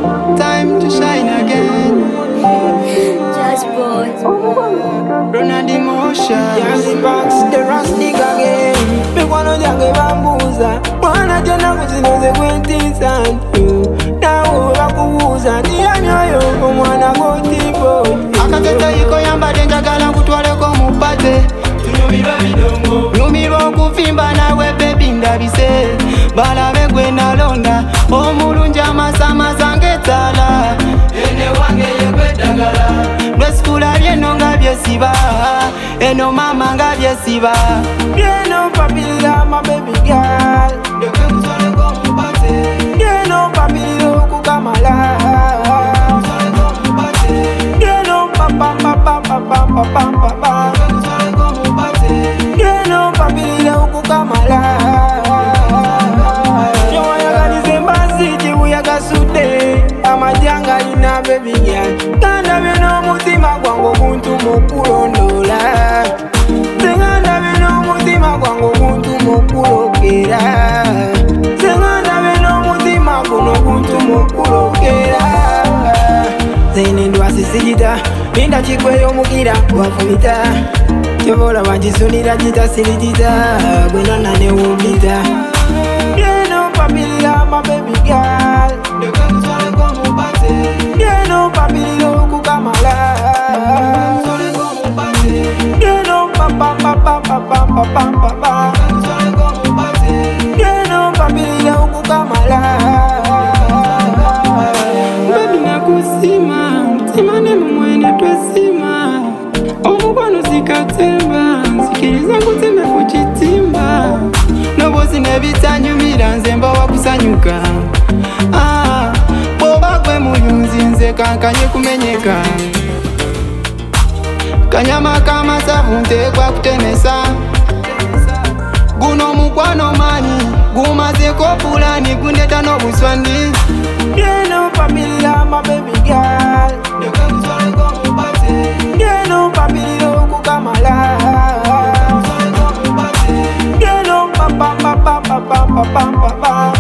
Time to shine again. Just boy. Run on the motion. Yanzi box, the rust nigga again. Me wanna jange bambuza. Mwana jana kuzinoze kwentisan. Nawe bakubuza. Tiyanyoyo omwana gotipo. Akateta yiko yambade njagala kutwaleko mupate. Nyumirwa okufimba nawe baby ndabise. Balabe gwe nalonda omulungi amasamasa ng'ettaala. Ene wange yekwetagala lwesikula lyeno nga byesiba. Eno mama nga byesiba. Vieno papilila my baby girl. Vieno papilila okukamala. Vieno papa papa papa papa papa. Vieno papilila okukamala. Yoyagalize mbaziji uyagasude. Amajanga ina baby girl. Kanda bino mutima gwangu muntu mukulondola. Senganda bino mutima gwangu muntu mukulokera. Senganda bino mutima guno muntu mukulokera. Zine ndwasi sijita minda chikweyo mukira wafumita. Chobola wanjisunira jita sirijita. Gwena nane wubita. Vieno papilila my baby girl. Vieno papilila okukamala. Vieno papa papa papa papa papa. Vieno papilila okukamala. Baby nakusima, timane mumwene twesima. Omukwano zikatemba, sikiriza kutembe kuchitimba. Nobosi nebitanyumira nze mba wakusanyuka. Boba gwe muyunzi nze kankanye kumenyeka. Kanyama kamasavu nteekwa kutemesa. Guno mukwano manyi gumazeko pulani gundeta n'obuswandi. Vieno papilila my baby girl. Vieno papilila okukamala. Vieno papa papa papa papa papa.